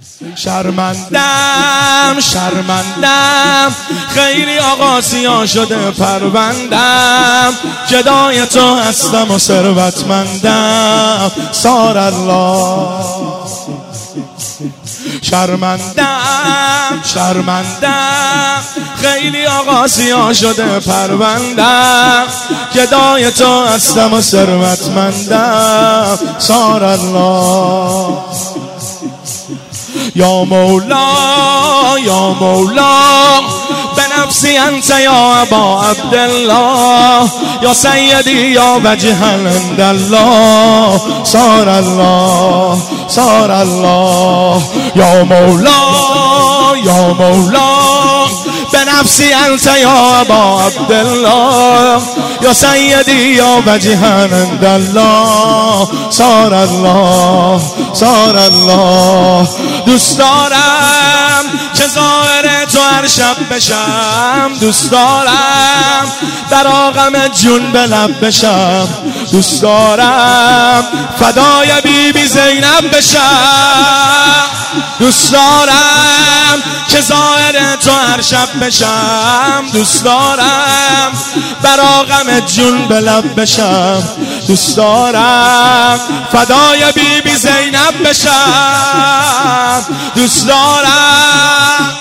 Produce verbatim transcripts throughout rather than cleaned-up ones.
شرمندم شرمندم خیلی آغازیا شده پروندم، جدای تو هستم و ثروتمندم سار الله. شرمندم شرمندم خیلی آغازیا شده پروندم، جدای تو هستم و ثروتمندم سار الله. یا مولا یا مولا بنفسی انت یا ابا عبدالله، یا سیدی یا وجه عند الله سار الله سار الله. یا مولا یا مولا بنفسی انت یا ابا عبدالله، یا سیدی یا وجه عند الله سار الله سار الله. دوست دارم که ظاهر تو هر شب بشم، دوست دارم در آغم جون به لب بشم، دوست دارم فدای بی بی زینب بشم، دوست دارم که ظاهر تو هر شب بشم، دوست دارم بر آغم جون به لب بشم، دوست دارم فدای بی بی زینب بشم، دوست دارم.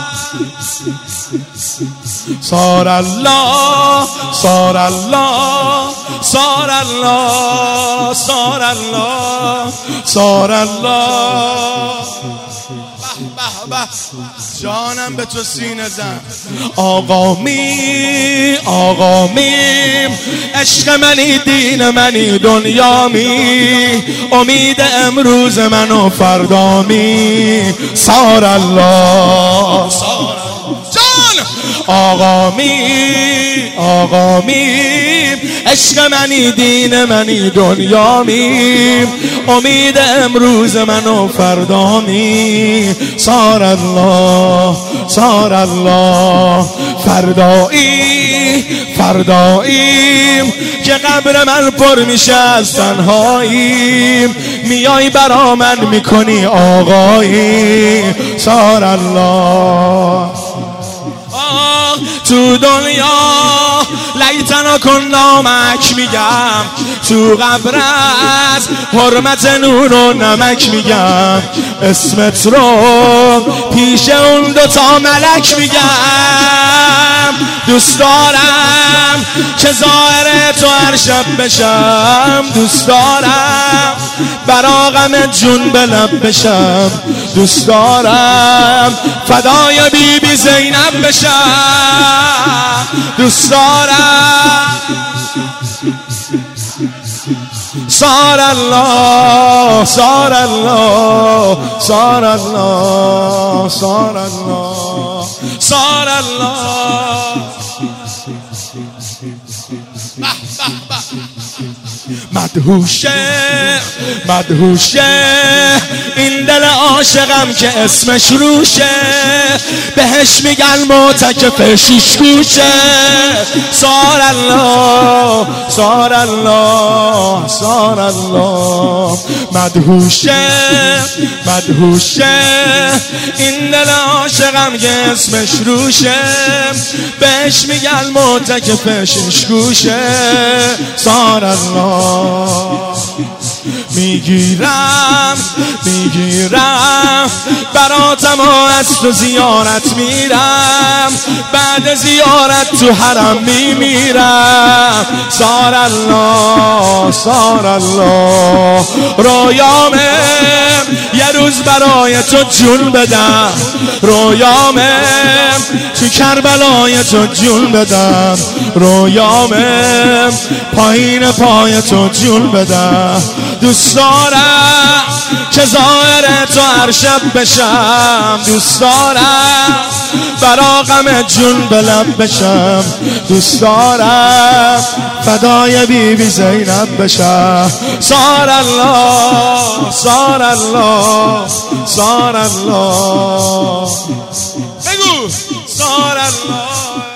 سار الله سار الله سار الله سار الله سار الله. به به جانم به تو سینه زن. آقا می آقا می عشق منی، دین منی، دنیا می، امید امروز من و فردا می سار الله سار جان. آقا می آقا می عشق منی، دین منی، دنیا می، امید امروز من و فردا می سار الله سار الله. فردایی فرداییم که قبر من پر میشه از تنهاییم، میای برا من میکنی آقایی سار الله. تو دنیا لیتنا کنا مک میگم، تو قبر از حرمت نور و نمک میگم، اسمت رو پیش اون دوتا ملک میگم. دوست دارم که ظاهر تو هر شب بشم، دوست دارم بر آغم جون به لب بشم، دوست دارم فدای بی بی زینب بشم، دوست دارم. سار الله سار الله سار الله سار الله سار الله. مدهوشه مدهوشه این دل عاشقم که اسمش روشه، بهش میگن معتکف شیش گوشه سار الله سار الله سار الله. مدهوشه مدهوشه این دل عاشقم که اسمش روشه، بهش میگن معتکف شیش گوشه سار الله. میگیرم میگیرم براتم و از تو زیارت میرم، بعد زیارت تو حرم میمیرم سار الله سار الله. رویامه یه روز برای تو جون بدم، رویامه تو کربلای تو جون بدم، رویامه پایین پای تو جون بدم. دوست دارم که ظاهر تو هر شب بشم، دوست دارم برا غم جون به لب بشم، دوست دارم فدای بی بی زینب بشم. سار الله سار الله سار الله. بگو سار الله.